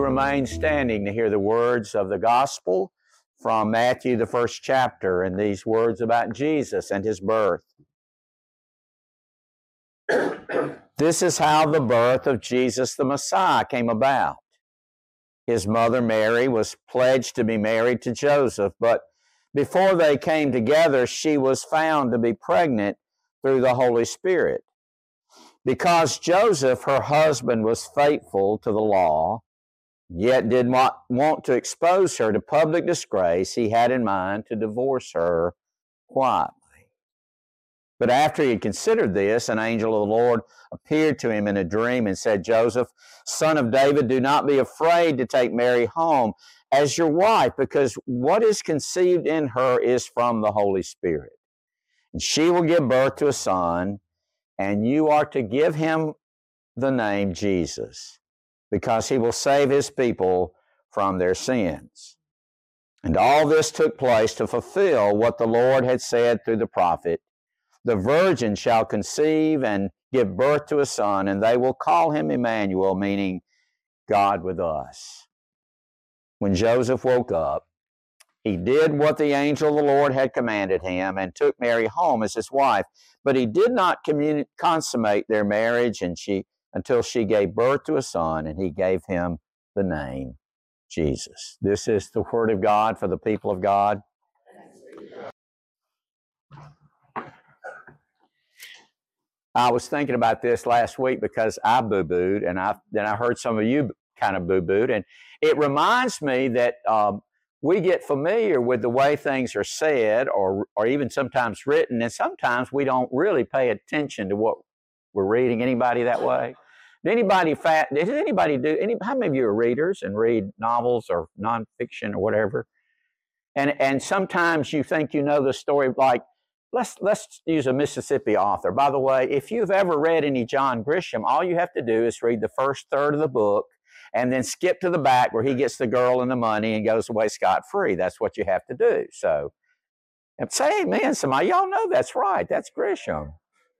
remain standing to hear the words of the gospel from Matthew, the first chapter, and these words about Jesus and his birth. This is how the birth of Jesus the Messiah came about. His mother Mary was pledged to be married to Joseph, but before they came together, she was found to be pregnant through the Holy Spirit. Because Joseph, her husband, was faithful to the law, yet did not want to expose her to public disgrace, he had in mind to divorce her quietly. But after he had considered this, an angel of the Lord appeared to him in a dream and said, Joseph, son of David, do not be afraid to take Mary home as your wife, because what is conceived in her is from the Holy Spirit. And she will give birth to a son, and you are to give him the name Jesus, because he will save his people from their sins. And all this took place to fulfill what the Lord had said through the prophet, the virgin shall conceive and give birth to a son, and they will call him Emmanuel, meaning God with us. When Joseph woke up, he did what the angel of the Lord had commanded him and took Mary home as his wife. But he did not consummate their marriage until she gave birth to a son, and he gave him the name Jesus. This is the word of God for the people of God. I was thinking about this last week because I boo-booed, and then I heard some of you kind of boo-booed, and it reminds me that we get familiar with the way things are said or even sometimes written, and sometimes we don't really pay attention to what we're reading. Anybody that way? How many of you are readers and read novels or nonfiction or whatever? And sometimes you think you know the story, like, let's use a Mississippi author. By the way, if you've ever read any John Grisham, all you have to do is read the first third of the book and then skip to the back where he gets the girl and the money and goes away scot-free. That's what you have to do. So, say amen, somebody. Y'all know that's right. That's Grisham.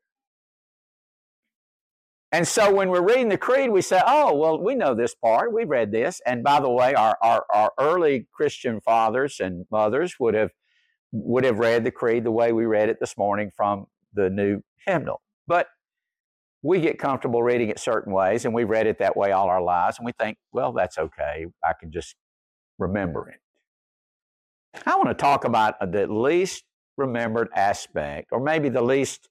And so when we're reading the creed, we say, oh, well, we know this part. We read this. And by the way, our early Christian fathers and mothers would have read the creed the way we read it this morning from the new hymnal. But we get comfortable reading it certain ways, and we've read it that way all our lives, and we think, well, that's okay. I can just remember it. I want to talk about the least remembered aspect, or maybe the least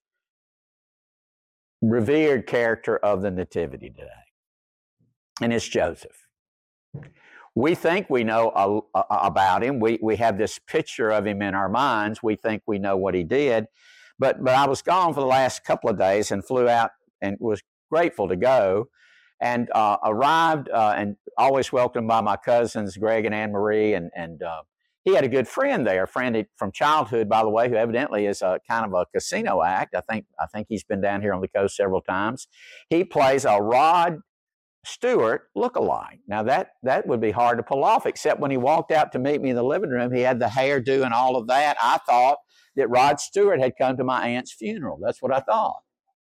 revered character of the Nativity today, and it's Joseph. We think we know about him. We have this picture of him in our minds. We think we know what he did. But I was gone for the last couple of days and flew out and was grateful to go, and arrived and always welcomed by my cousins, Greg and Anne Marie. And he had a good friend there, a friend from childhood, by the way, who evidently is a kind of a casino act. I think he's been down here on the coast several times. He plays a Rod Stewart look-alike. Now that would be hard to pull off, except when he walked out to meet me in the living room, he had the hairdo and all of that. I thought that Rod Stewart had come to my aunt's funeral. That's what I thought.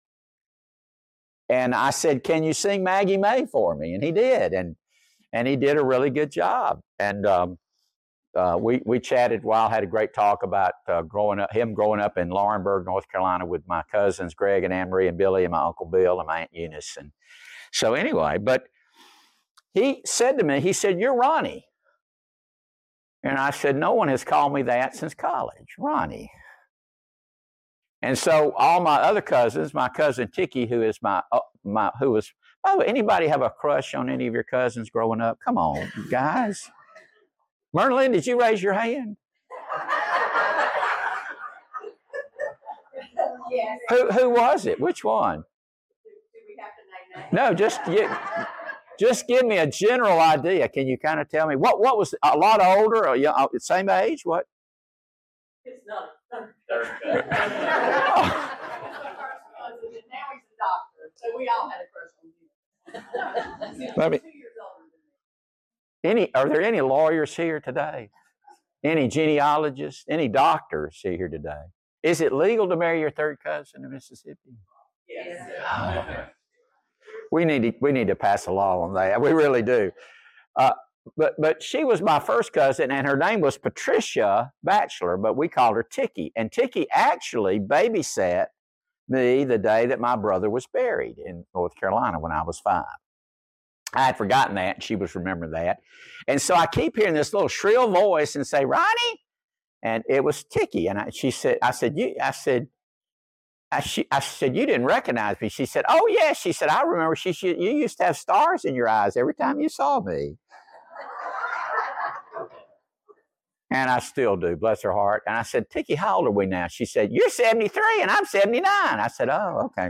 And I said, can you sing Maggie May for me? And he did, and he did a really good job. And we chatted a while, had a great talk about growing up in Laurinburg, North Carolina, with my cousins Greg and Anne Marie and Billy and my Uncle Bill and my Aunt Eunice. And so anyway, but he said to me, he said, you're Ronnie. And I said, no one has called me that since college, Ronnie. And so all my other cousins, my cousin Ticky, who is by the way, anybody have a crush on any of your cousins growing up? Come on, guys. Merlin, did you raise your hand? Yes. Who was it? Which one? No, just give me a general idea. Can you kind of tell me what was a lot older or same age? What? It's not a third. Now he's a doctor, so we all had a crush on him. 2 years older than me. Are there any lawyers here today? Any genealogists? Any doctors here today? Is it legal to marry your third cousin in Mississippi? Yes. We need to pass a law on that. We really do. But she was my first cousin, and her name was Patricia Batchelor, but we called her Tiki. And Tiki actually babysat me the day that my brother was buried in North Carolina when I was 5. I had forgotten that, and she was remembering that. And so I keep hearing this little shrill voice and say, Ronnie? And it was Tiki. And I said, you didn't recognize me. She said, oh, yeah. She said, I remember. You used to have stars in your eyes every time you saw me. And I still do, bless her heart. And I said, Tiki, how old are we now? She said, you're 73 and I'm 79. I said, oh, okay.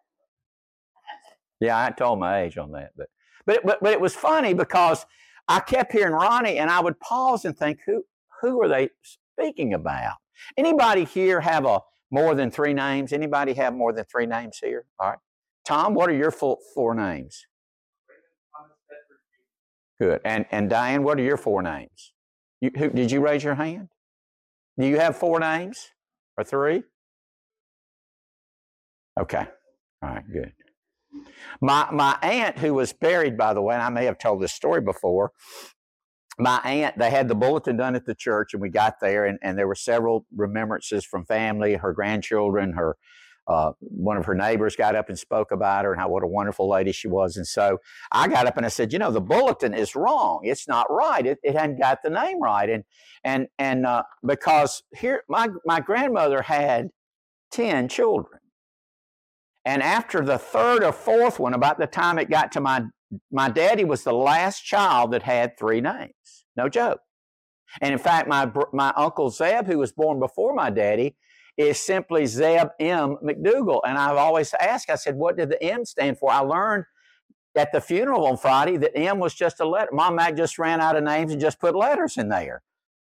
Yeah, I told my age on that. But it was funny because I kept hearing Ronnie, and I would pause and think, who are they speaking about? Anybody here have more than 3 names? Anybody have more than 3 names here? All right. Tom, what are your 4 names? Good. And Diane, what are your 4 names? Did you raise your hand? Do you have 4 names or 3? Okay. All right, good. My aunt, who was buried, by the way, and I may have told this story before, my aunt, they had the bulletin done at the church, and we got there, and there were several remembrances from family, her grandchildren, one of her neighbors got up and spoke about her and what a wonderful lady she was. And so I got up and I said, the bulletin is wrong. It's not right. It hadn't got the name right. And because here, my grandmother had 10 children. And after the 3rd or 4th one, about the time it got to my daddy was the last child that had 3 names. No joke. And in fact, my Uncle Zeb, who was born before my daddy, is simply Zeb M. McDougal. And I've always asked, I said, what did the M stand for? I learned at the funeral on Friday that M was just a letter. Mom Mac just ran out of names and just put letters in there.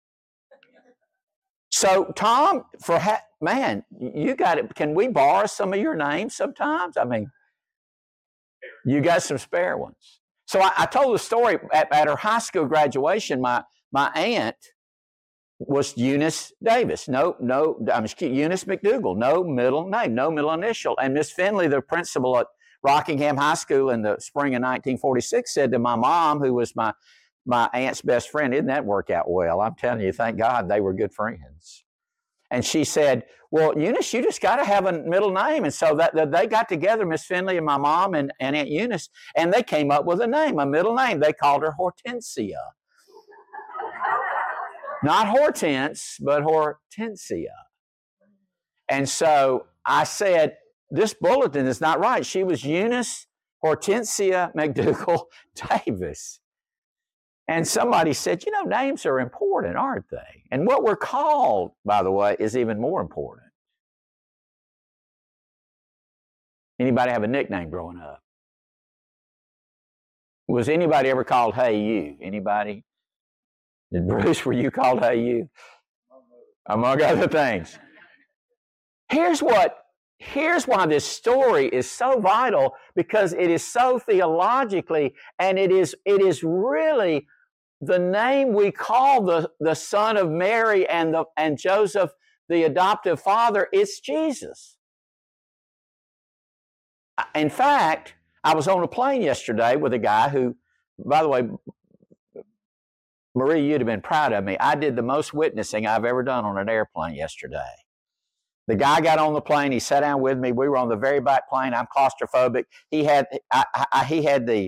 So, Tom, man, you got it. Can we borrow some of your names sometimes? I mean, you got some spare ones. So I told the story at her high school graduation. My aunt was Eunice Davis. Eunice McDougal. No middle name, no middle initial. And Miss Finley, the principal at Rockingham High School in the spring of 1946, said to my mom, who was my aunt's best friend, didn't that work out well? I'm telling you, thank God they were good friends. And she said, well, Eunice, you just got to have a middle name. And so that they got together, Miss Finley and my mom and Aunt Eunice, and they came up with a middle name. They called her Hortensia. Not Hortense, but Hortensia. And so I said, this bulletin is not right. She was Eunice Hortensia McDougal Davis. And somebody said, names are important, aren't they? And what we're called, by the way, is even more important. Anybody have a nickname growing up? Was anybody ever called Hey You? Anybody? Did Bruce, were you called Hey You? Among other things. Here's why this story is so vital, because it is so theologically, and it is really the name we call the son of Mary and Joseph, the adoptive father. It's Jesus. In fact, I was on a plane yesterday with a guy who, by the way, Marie, you'd have been proud of me. I did the most witnessing I've ever done on an airplane yesterday. The guy got on the plane. He sat down with me. We were on the very back plane. I'm claustrophobic. He had the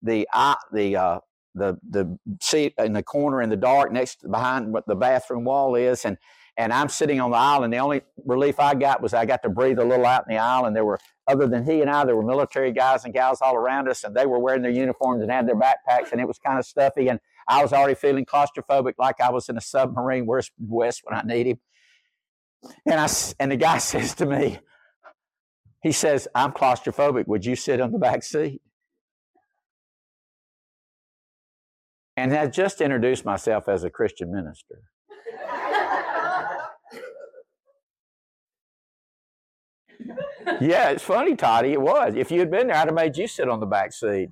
seat in the corner in the dark behind what the bathroom wall is, and I'm sitting on the aisle. And the only relief I got was I got to breathe a little out in the aisle. And there were, other than he and I, there were military guys and gals all around us, and they were wearing their uniforms and had their backpacks, and it was kind of stuffy. And I was already feeling claustrophobic, like I was in a submarine. Where's Wes when I need him? And the guy says to me, he says, I'm claustrophobic. Would you sit on the back seat? And I just introduced myself as a Christian minister. Yeah, it's funny, Toddy. It was. If you had been there, I'd have made you sit on the back seat.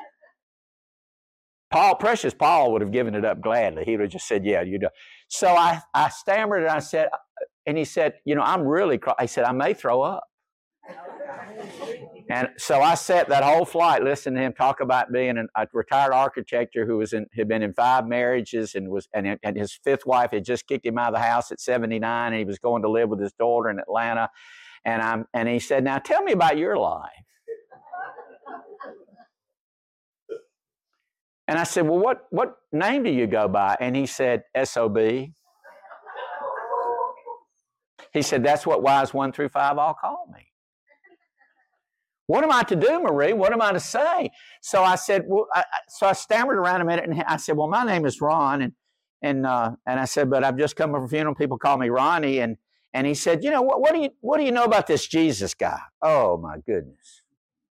Precious Paul would have given it up gladly. He would have just said, yeah, you do. So I stammered and I said, and he said, I'm really, I said, I may throw up. And so I sat that whole flight listening to him talk about being a retired architect who had been in 5 marriages and his 5th wife had just kicked him out of the house at 79, and he was going to live with his daughter in Atlanta. And he said, "Now tell me about your life." And I said, "Well, what name do you go by?" And he said, "SOB." He said, "That's what wives 1 through 5 all call me." What am I to do, Marie? What am I to say? So I said, so I stammered around a minute, and I said, "Well, my name is Ron," and I said, "But I've just come from a funeral. People call me Ronnie." And he said, "You know, what do you know about this Jesus guy?" Oh my goodness!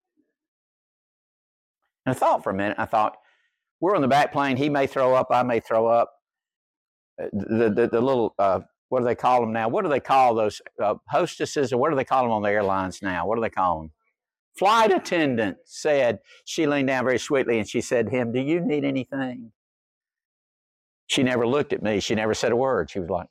And I thought for a minute. I thought, we're on the back plane. He may throw up. I may throw up. The little what do they call them now? What do they call those hostesses, or what do they call them on the airlines now? What do they call them? Flight attendant said, she leaned down very sweetly and she said to him, "Do you need anything?" She never looked at me. She never said a word. She was like,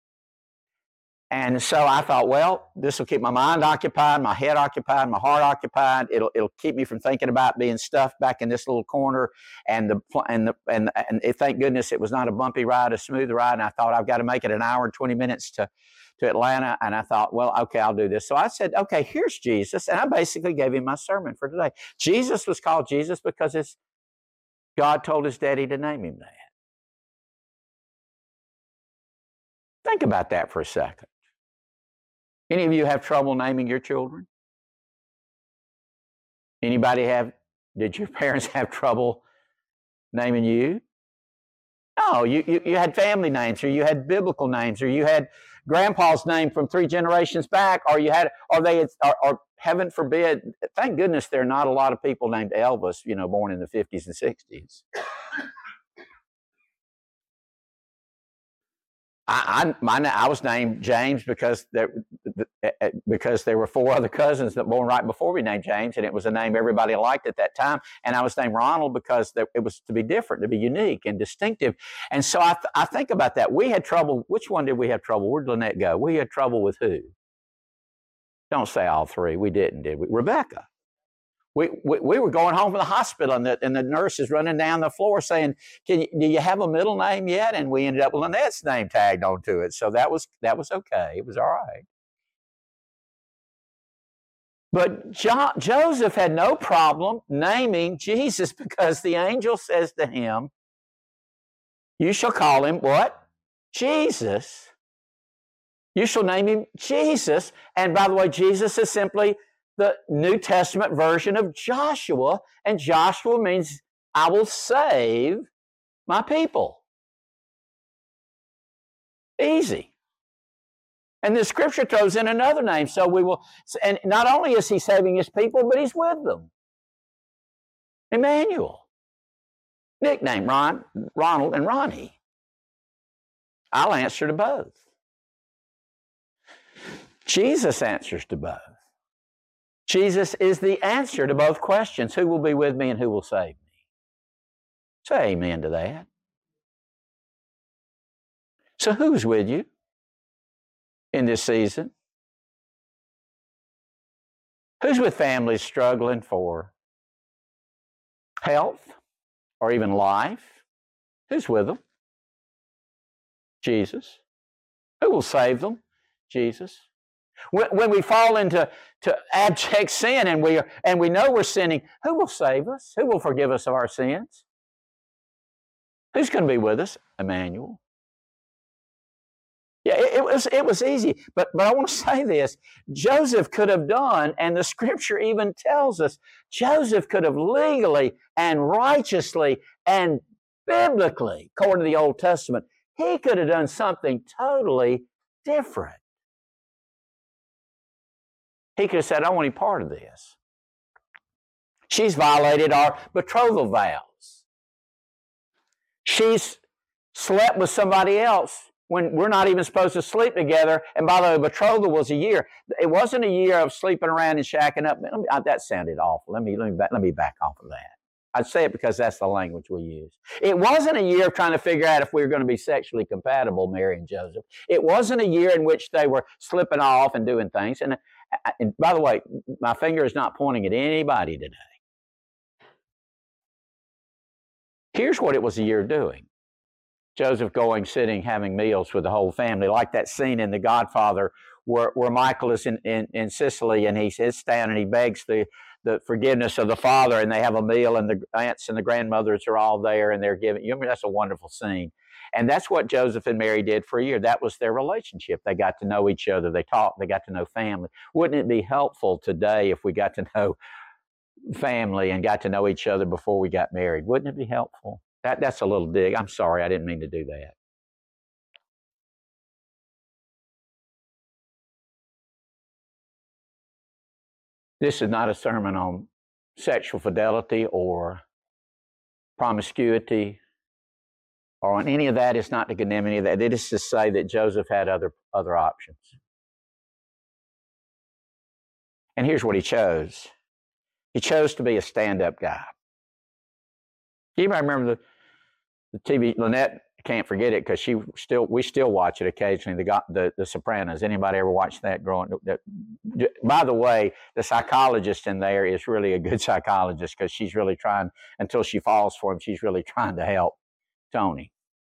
and so I thought, well, this will keep my mind occupied, my head occupied, my heart occupied. It'll keep me from thinking about being stuffed back in this little corner. And thank goodness it was not a bumpy ride, a smooth ride. And I thought, I've got to make it an hour and 20 minutes to Atlanta. And I thought, well, okay, I'll do this. So I said, okay, here's Jesus. And I basically gave him my sermon for today. Jesus was called Jesus because God told his daddy to name him that. Think about that for a second. Any of you have trouble naming your children? Did your parents have trouble naming you? No, you had family names, or you had biblical names, or you had grandpa's name from 3 generations back, or heaven forbid, thank goodness there are not a lot of people named Elvis, born in the 50s and 60s. I was named James because there were 4 other cousins that were born right before me named James, and it was a name everybody liked at that time. And I was named Ronald because it was to be different, to be unique and distinctive. And so I think about that. We had trouble. Which one did we have trouble? Where'd Lynette go? We had trouble with who? Don't say all 3. We didn't, did we? Rebecca. We were going home from the hospital, and the nurse is running down the floor saying, do you have a middle name yet? And we ended up with Lynette's name tagged onto it. So that was okay. It was all right. But Joseph had no problem naming Jesus, because the angel says to him, "You shall call him" what? Jesus. You shall name him Jesus. And by the way, Jesus is simply the New Testament version of Joshua, and Joshua means I will save my people. Easy. And the scripture throws in another name, and not only is he saving his people, but he's with them. Emmanuel. Nickname, Ronald and Ronnie. I'll answer to both. Jesus answers to both. Jesus is the answer to both questions. Who will be with me and who will save me? Say amen to that. So who's with you in this season? Who's with families struggling for health or even life? Who's with them? Jesus. Who will save them? Jesus. When we fall into abject sin and we know we're sinning, who will save us? Who will forgive us of our sins? Who's going to be with us? Emmanuel. Yeah, it was easy. But I want to say this. Joseph could have done, and the scripture even tells us, Joseph could have legally and righteously and biblically, according to the Old Testament, he could have done something totally different. He could have said, "I don't want any part of this. She's violated our betrothal vows. She's slept with somebody else when we're not even supposed to sleep together." And by the way, betrothal was a year. It wasn't a year of sleeping around and shacking up. That sounded awful. Let me back off of that. I say it because that's the language we use. It wasn't a year of trying to figure out if we were going to be sexually compatible, Mary and Joseph. It wasn't a year in which they were slipping off and doing things. And by the way, my finger is not pointing at anybody today. Here's what it was a year of doing. Joseph going, sitting, having meals with the whole family, like that scene in The Godfather where Michael is in Sicily and he sits down and he begs the forgiveness of the father, and they have a meal, and the aunts and the grandmothers are all there, and they're giving. You remember, that's a wonderful scene. And that's what Joseph and Mary did for a year. That was their relationship. They got to know each other. They talked. They got to know family. Wouldn't it be helpful today if we got to know family and got to know each other before we got married? Wouldn't it be helpful? That's a little dig. I'm sorry, I didn't mean to do that. This is not a sermon on sexual fidelity or promiscuity or on any of that. It's not to condemn any of that. It is to say that Joseph had other options. And here's what he chose. He chose to be a stand-up guy. You might remember the TV, Lynette can't forget it because we still watch it occasionally, the Sopranos. Anybody ever watch that growing up? By the way, the psychologist in there is really a good psychologist because she's really trying, until she falls for him, she's really trying to help Tony.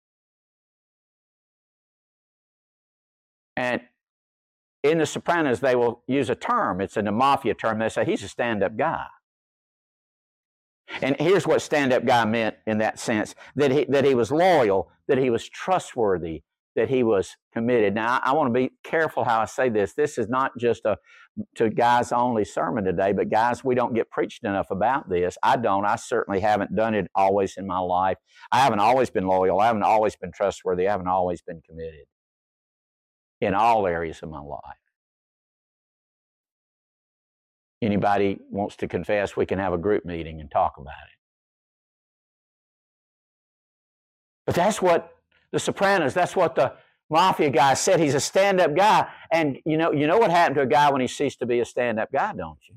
And in the Sopranos, they will use a term. It's a mafia term. They say he's a stand-up guy. And here's what stand-up guy meant in that sense, that he was loyal, that he was trustworthy, that he was committed. Now, I want to be careful how I say this. This is not just a to guys only sermon today, but guys, we don't get preached enough about this. I don't. I certainly haven't done it always in my life. I haven't always been loyal. I haven't always been trustworthy. I haven't always been committed in all areas of my life. Anybody wants to confess, we can have a group meeting and talk about it. But that's what the Sopranos, that's what the mafia guy said. He's a stand-up guy. And you know what happened to a guy when he ceased to be a stand-up guy, don't you?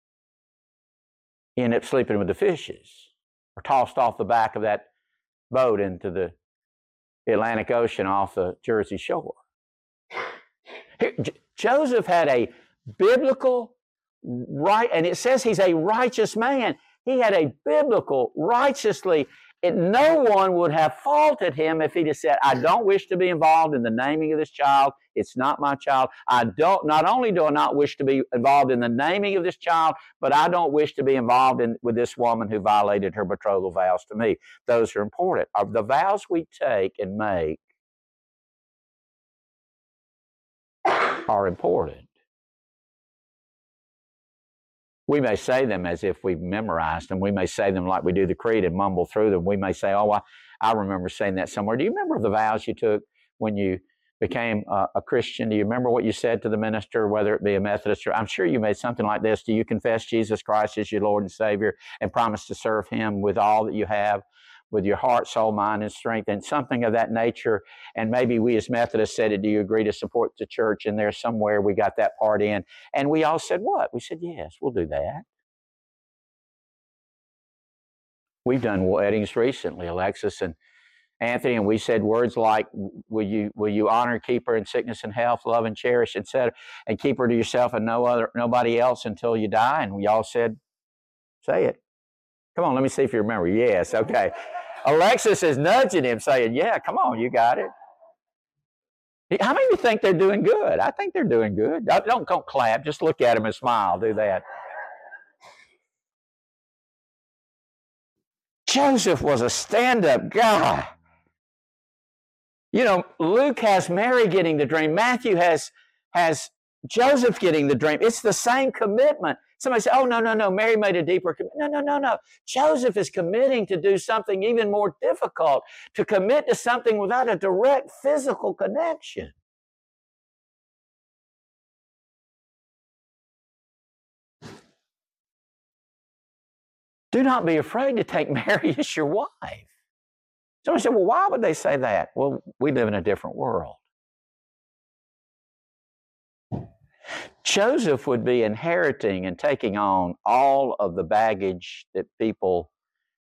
He ended up sleeping with the fishes or tossed off the back of that boat into the Atlantic Ocean off the Jersey Shore. Here, Joseph had a biblical right, and it says he's a righteous man. He had a biblical, righteously, and no one would have faulted him if he'd have said, I don't wish to be involved in the naming of this child. It's not my child. Not only do I not wish to be involved in the naming of this child, but I don't wish to be involved with this woman who violated her betrothal vows to me. Those are important. The vows we take and make are important. We may say them as if we've memorized them. We may say them like we do the creed and mumble through them. We may say, oh, I remember saying that somewhere. Do you remember the vows you took when you became a Christian? Do you remember what you said to the minister, whether it be a Methodist or I'm sure you made something like this. Do you confess Jesus Christ as your Lord and Savior and promise to serve Him with all that you have, with your heart, soul, mind, and strength, and something of that nature? And maybe we as Methodists said it, do you agree to support the church? And there's somewhere we got that part in. And we all said what? We said, yes, we'll do that. We've done weddings recently, Alexis and Anthony, and we said words like, will you honor, keep her in sickness and health, love and cherish, etc., and keep her to yourself and nobody else until you die? And we all said, say it. Come on, let me see if you remember. Yes, okay. Alexis is nudging him, saying, yeah, come on, you got it. How many of you think they're doing good? I think they're doing good. Don't clap. Just look at them and smile. Do that. Joseph was a stand-up guy. You know, Luke has Mary getting the dream. Matthew has Joseph getting the dream. It's the same commitment. Somebody say, oh, no, Mary made a deeper commitment. No. Joseph is committing to do something even more difficult, to commit to something without a direct physical connection. Do not be afraid to take Mary as your wife. Somebody said, well, why would they say that? Well, we live in a different world. Joseph would be inheriting and taking on all of the baggage that people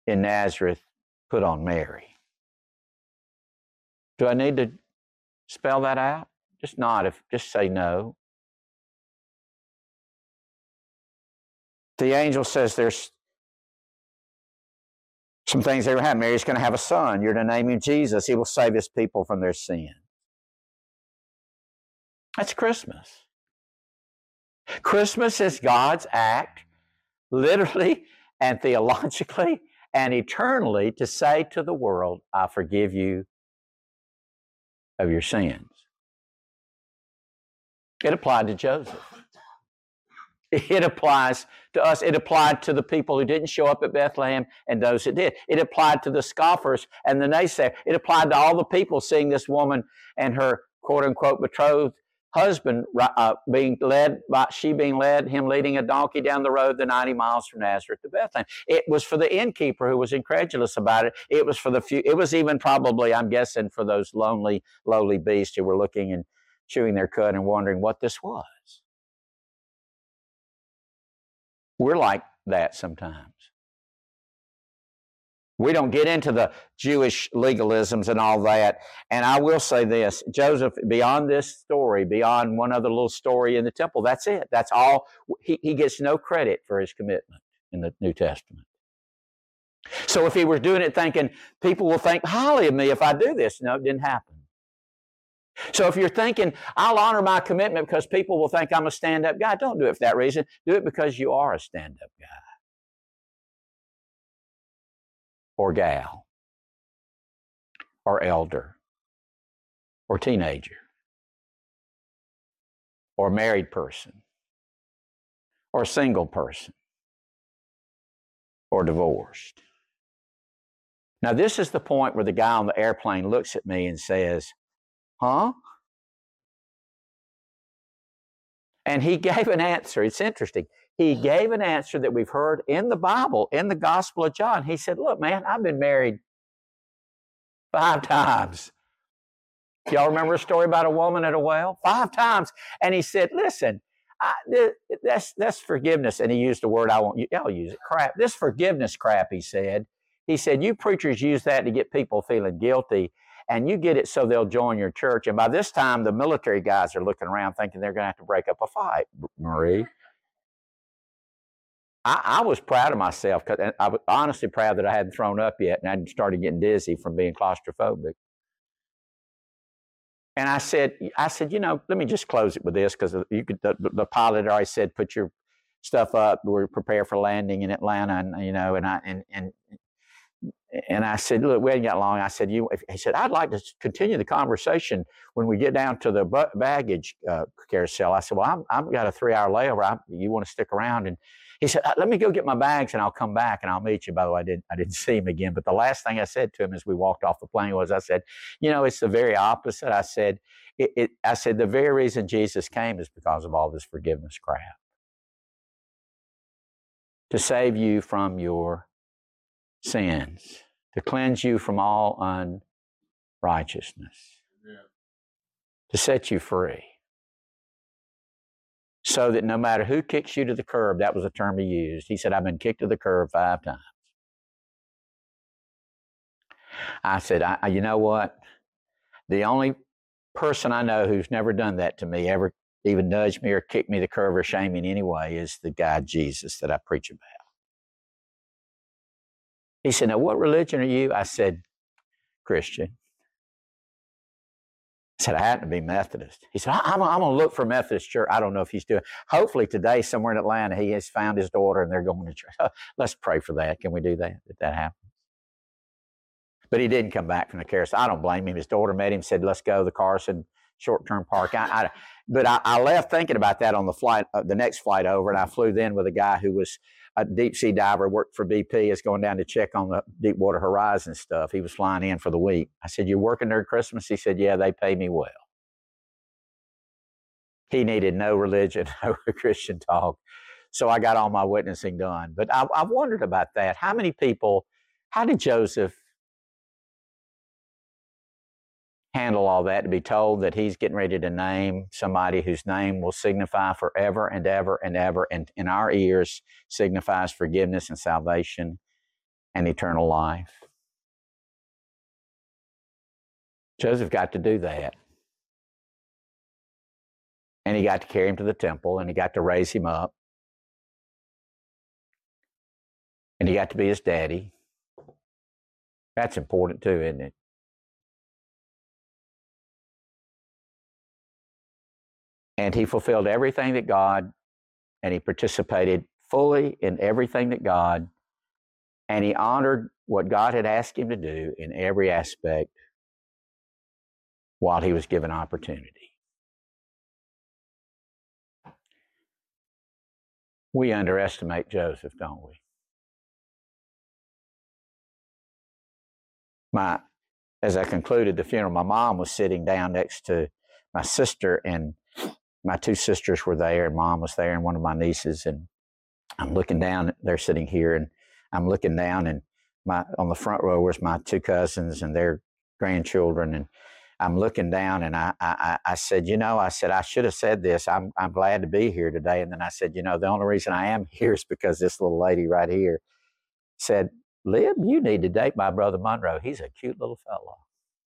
in Nazareth put on Mary. Do I need to spell that out? Just nod just say no. The angel says there's some things that are going to happen. Mary's going to have a son. You're to name him Jesus. He will save his people from their sin. That's Christmas. Christmas is God's act, literally and theologically and eternally, to say to the world, I forgive you of your sins. It applied to Joseph. It applies to us. It applied to the people who didn't show up at Bethlehem and those that did. It applied to the scoffers and the naysayers. It applied to all the people seeing this woman and her quote-unquote betrothed husband being led, him leading a donkey down the road the 90 miles from Nazareth to Bethlehem. It was for the innkeeper who was incredulous about it. It was for the few. It was even probably, I'm guessing, for those lonely, lowly beasts who were looking and chewing their cud and wondering what this was. We're like that sometimes. We don't get into the Jewish legalisms and all that. And I will say this, Joseph, beyond this story, beyond one other little story in the temple, that's it. That's all. He gets no credit for his commitment in the New Testament. So if he were doing it thinking, people will think highly of me if I do this, no, it didn't happen. So if you're thinking, I'll honor my commitment because people will think I'm a stand-up guy, don't do it for that reason. Do it because you are a stand-up guy. Or gal. Or elder. Or teenager. Or married person. Or single person. Or divorced. Now this is the point where the guy on the airplane looks at me and says, huh? And he gave an answer. It's interesting. He gave an answer that we've heard in the Bible, in the Gospel of John. He said, look, man, I've been married 5 times. Y'all remember a story about a woman at a well? 5 times. And he said, listen, that's forgiveness. And he used a word I'll use it, crap. This forgiveness crap, he said. He said, you preachers use that to get people feeling guilty. And you get it so they'll join your church. And by this time, the military guys are looking around thinking they're going to have to break up a fight, Marie. I was proud of myself, because I was honestly proud that I hadn't thrown up yet and I hadn't started getting dizzy from being claustrophobic. And I said, you know, let me just close it with this, because the pilot already said, put your stuff up. We're prepared for landing in Atlanta, and you know, and I said, look, we hadn't got long. I said, he said, I'd like to continue the conversation when we get down to the baggage carousel. I said, well, I've got a 3-hour layover. You want to stick around? And he said, let me go get my bags and I'll come back and I'll meet you. By the way, I didn't see him again. But the last thing I said to him as we walked off the plane was, I said, you know, it's the very opposite. I said, the very reason Jesus came is because of all this forgiveness crap. To save you from your sins. To cleanse you from all unrighteousness. Yeah. To set you free. So that no matter who kicks you to the curb, that was a term he used. He said, I've been kicked to the curb 5 times. I said, you know what? The only person I know who's never done that to me, ever even nudged me or kicked me to the curb or shamed me in any way, is the guy Jesus that I preach about. He said, now what religion are you? I said, Christian. I said, I happen to be Methodist. He said, I'm going to look for a Methodist church. I don't know if he's doing. Hopefully today, somewhere in Atlanta, he has found his daughter and they're going to church. Let's pray for that. Can we do that, if that happens? But he didn't come back from the carousel. I don't blame him. His daughter met him, said, let's go to the Carson short-term park. But I left thinking about that on the flight, the next flight over, and I flew then with a guy who was a deep-sea diver, worked for BP, is going down to check on the Deepwater Horizon stuff. He was flying in for the week. I said, you're working during Christmas? He said, yeah, they pay me well. He needed no religion, no Christian talk. So I got all my witnessing done. But I've wondered about that. How did Joseph handle all that, to be told that he's getting ready to name somebody whose name will signify forever and ever and ever, and in our ears signifies forgiveness and salvation, and eternal life. Joseph got to do that. And he got to carry him to the temple, and he got to raise him up. And he got to be his daddy. That's important too, isn't it? And he fulfilled everything that God, and he participated fully in everything that God, and he honored what God had asked him to do in every aspect while he was given opportunity. We underestimate Joseph, don't we? As I concluded the funeral, my mom was sitting down next to my sister, and my two sisters were there, and Mom was there, and one of my nieces, and I'm looking down. They're sitting here, and I'm looking down, and on the front row was my two cousins and their grandchildren, and I'm looking down, and I said, I should have said this. I'm glad to be here today. And then I said, the only reason I am here is because this little lady right here said, Lib, you need to date my brother Monroe. He's a cute little fellow.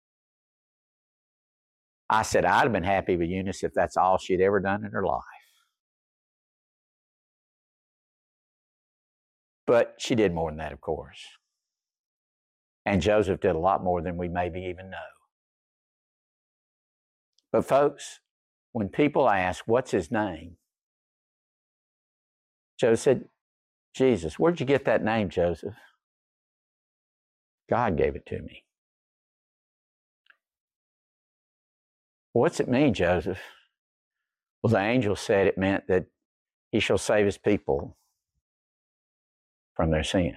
I said, I'd have been happy with Eunice if that's all she'd ever done in her life. But she did more than that, of course. And Joseph did a lot more than we maybe even know. But folks, when people ask, what's his name? Joseph said, Jesus. Where'd you get that name, Joseph? God gave it to me. What's it mean, Joseph? Well, the angel said it meant that he shall save his people from their sins.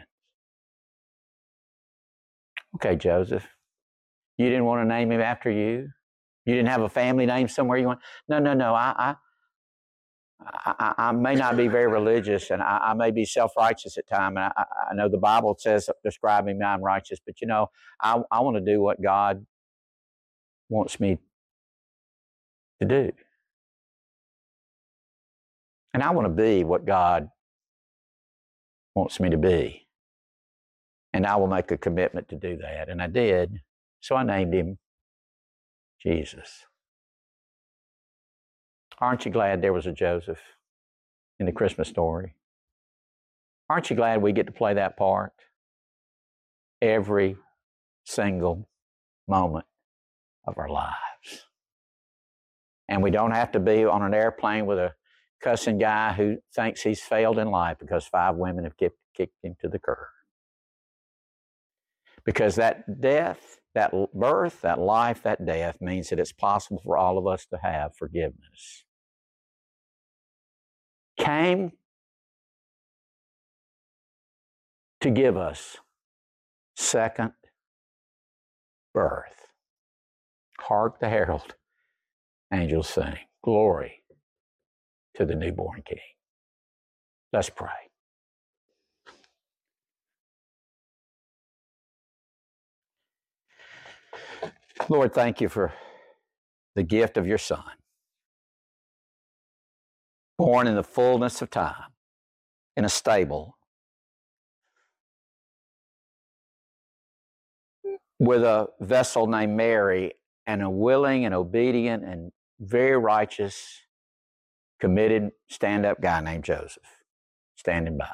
Okay, Joseph, you didn't want to name him after you? You didn't have a family name somewhere you want? No. I may not be very religious, and I may be self-righteous at times. And I know the Bible says, describing me, I'm righteous. But, I want to do what God wants me to do. And I want to be what God wants me to be. And I will make a commitment to do that. And I did. So I named him Jesus. Aren't you glad there was a Joseph in the Christmas story? Aren't you glad we get to play that part every single moment of our lives? And we don't have to be on an airplane with a cussing guy who thinks he's failed in life because 5 women have kicked him to the curb. Because that death, that birth, that life, that death means that it's possible for all of us to have forgiveness. Came to give us second birth. Hark the herald angels sing, glory to the newborn King. Let's pray. Lord, thank you for the gift of your Son, born in the fullness of time, in a stable, with a vessel named Mary, and a willing and obedient and very righteous, committed, stand-up guy named Joseph, standing by.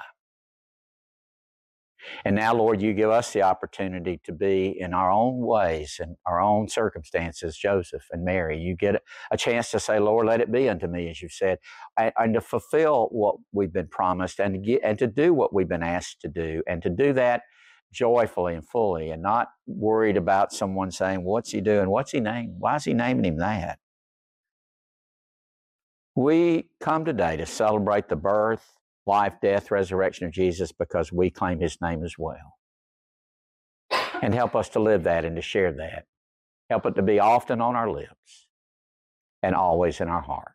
And now, Lord, you give us the opportunity to be in our own ways and our own circumstances, Joseph and Mary. You get a chance to say, Lord, let it be unto me, as you said, and to fulfill what we've been promised and to do what we've been asked to do, and to do that joyfully and fully, and not worried about someone saying, what's he doing? What's he named? Why is he naming him that? We come today to celebrate the birth, life, death, resurrection of Jesus because we claim his name as well. And help us to live that and to share that. Help it to be often on our lips and always in our hearts.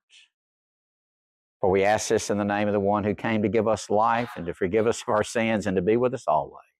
For we ask this in the name of the one who came to give us life and to forgive us of our sins and to be with us always.